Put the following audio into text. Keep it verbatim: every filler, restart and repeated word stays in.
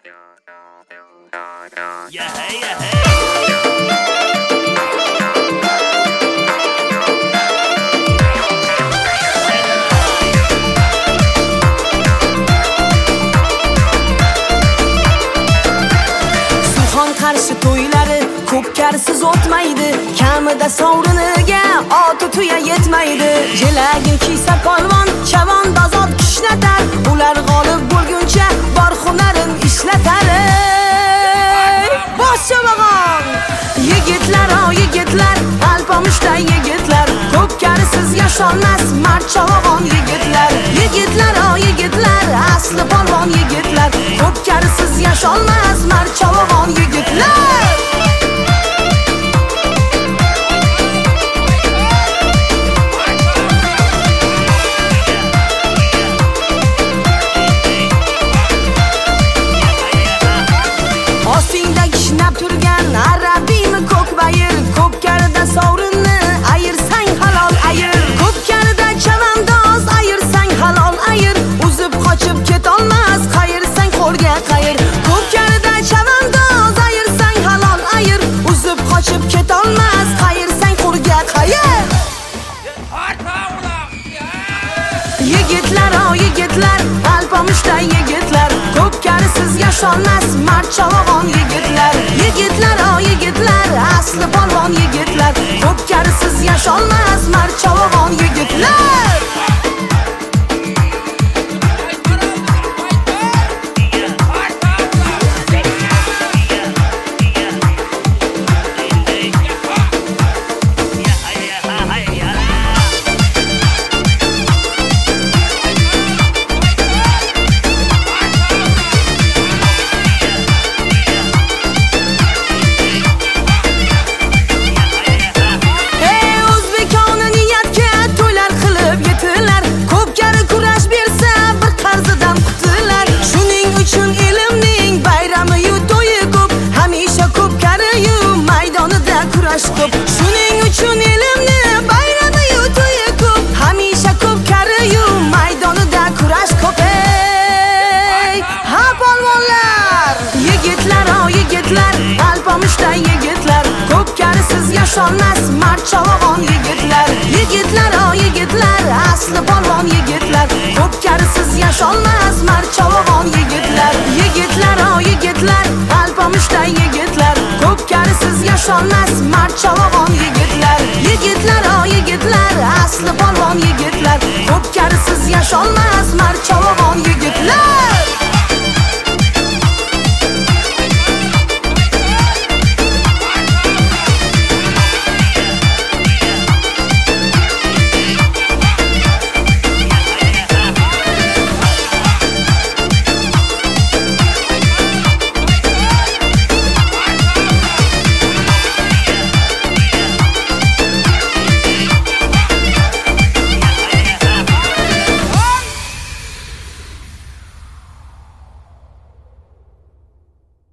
Yeah, hey, yeah, hey. Qarshi to'ylari ko'pkarsiz o'tmaydi, kamida sovriniga oti tuya yetmaydi. Jelagin kiysa polvon, chavandoz ot kishlatar, ular g'olib bo'lguncha bor hunarin ishlatar. Boshchavag'on yigitlar, o yigitlar, alpomushday yigitlar, ko'pkarsiz yasholmas marchavag'on yigitlar. Yigitlar, o yigitlar, asli polvon yigitlar, ko'pkarsiz yasholmas marchavag'on yigitlar. Ostingda kishnab turgan arabiymi ko'kbayir, ko'pkarida sovrinni ayirsang halol ayir, ko'pkarida chavandoz ayirsang halol ayir, uzib qochib ketolmas qayirsang qo'rga qayir. Ko'pkarida chavandoz ayirsang halol ayir, uzib qochib ketolmas qayirsang qo'rga qayir. Yigitlar, o yigitlar, alpomushday yigitlar, ko'pkarsiz yasholmas marchavag'on yigitlar. Yigitlar, o yigitlar, asli polvon yigitlar, ko'pkarsiz yasholmas marchavag'on yigitlar. Shuning uchun elimni bayrami-yu to'yi ko'p, hamisha ko'pkari-yu maydonida kurash ko'p. Ha polvonlar, yigitlar, o yigitlar, alpomushday yigitlar, ko'pkarsiz yasholmas marchavag'on yigitlar. Yigitlar, o yigitlar, asli polvon yigitlar, ko'pkarsiz yasholmas marchavag'on yigitlar. Yigitlar, o yigitlar, alpomushday yigitlar, ko'pkarsiz yasholmas marchavag'on yigitlar. Yigitlar, o yigitlar, asli polvon yigitlar, ko'pkarsiz yasholmas marchavag'on yigitlar.